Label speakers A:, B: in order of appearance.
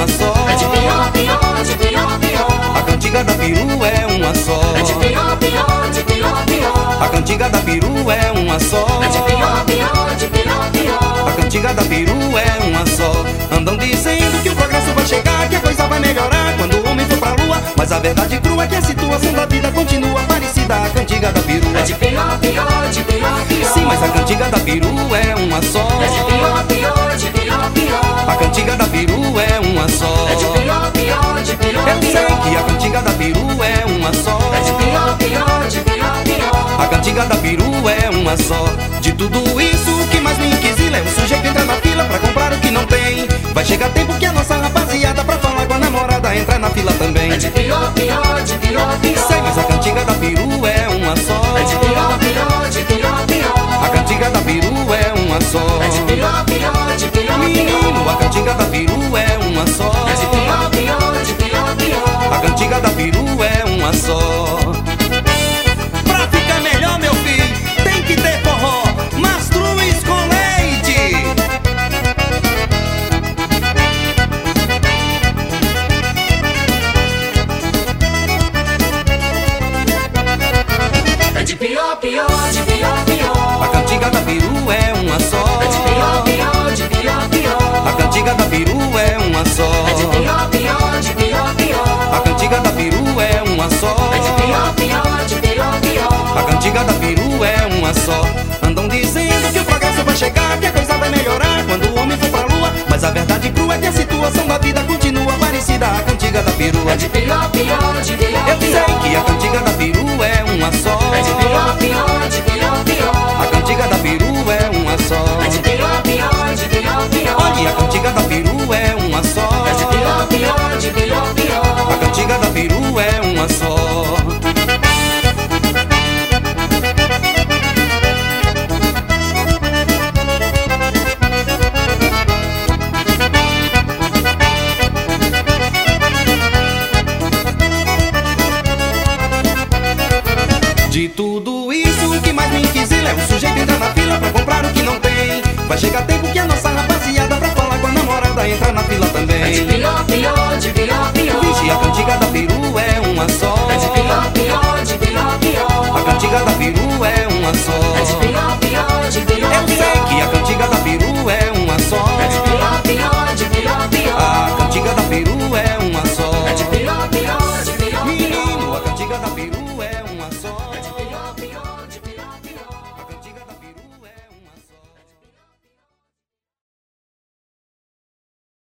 A: só.
B: É de pior, pior, de pior, pior.
A: A cantiga da peru é uma só.
B: É de pior, pior, de pior, pior.
A: A cantiga da peru é uma só.
B: É de pior, pior, de pior, pior.
A: A cantiga da peru é uma só. Andam dizendo que o progresso vai chegar, que a coisa vai melhorar quando o homem for pra lua. Mas a verdade crua é que a situação da vida continua parecida à cantiga da peru.
B: É de pior, pior, de pior, pior.
A: Sim, mas a cantiga da peru é uma só.
B: É de pior, pior, de pior, pior.
A: A cantiga da peru é uma só.
B: É de pior, pior, de pior,
A: Eu sei
B: pior.
A: que a cantiga da peru é uma só.
B: É de pior, pior, de pior, pior.
A: A cantiga da peru é uma só. De tudo isso, o que mais me inquisila é o sujeito entrar na fila pra comprar o que não tem. Vai chegar tempo que a nossa rapaziada pra falar com a namorada entra na fila também.
B: É de pior, pior, de pior, pior.
A: Sei, mas a cantiga da peru é uma só.
B: É de pior, pior, de pior, pior.
A: A cantiga da peru é uma só.
B: É de pior, pior, de pior,
A: Menino,
B: pior.
A: a cantiga da peru é uma só.
B: É de pior, pior, de pior, pior.
A: A cantiga da peru é uma só. Pra ficar melhor, meu filho, tem que ter forró. Mastruz com leite.
B: É de pior, pior, de pior, pior.
A: A cantiga da peru é uma só.
B: É de pior, pior, de pior, pior.
A: A cantiga da peru é uma só.
B: É de pior, pior, de pior, pior.
A: A cantiga da peru é uma só.
B: É de pior, pior, de pior, pior.
A: A cantiga da peru é uma só. Andam dizendo que o progresso vai chegar, que a coisa vai melhorar quando o homem for pra lua. Mas a verdade crua é que a situação da vida continua parecida à cantiga da peru.
B: É de pior, pior, de pior,
A: Eu sei
B: pior.
A: que a cantiga da peru é uma só.
B: É de pior, pior, de pior, pior.
A: A cantiga da peru é uma só.
B: É de pior, pior, de pior, pior.
A: Olha, a cantiga da peru é uma só.
B: É de pior, pior, de pior, pior.
A: A cantiga da peru é uma só. De tudo isso, o que mais me inquisila é o sujeito entrar na fila pra comprar o que não tem. Vai chegar tempo que a nossa rapaziada pra falar com a namorada entra na fila também.
B: É de pior, pior, de pior, pior.
A: Vixe, a cantiga da peru é uma só.
B: É de pior, pior, de pior, pior.
A: A cantiga da peru é uma só.
B: É de pior, pior.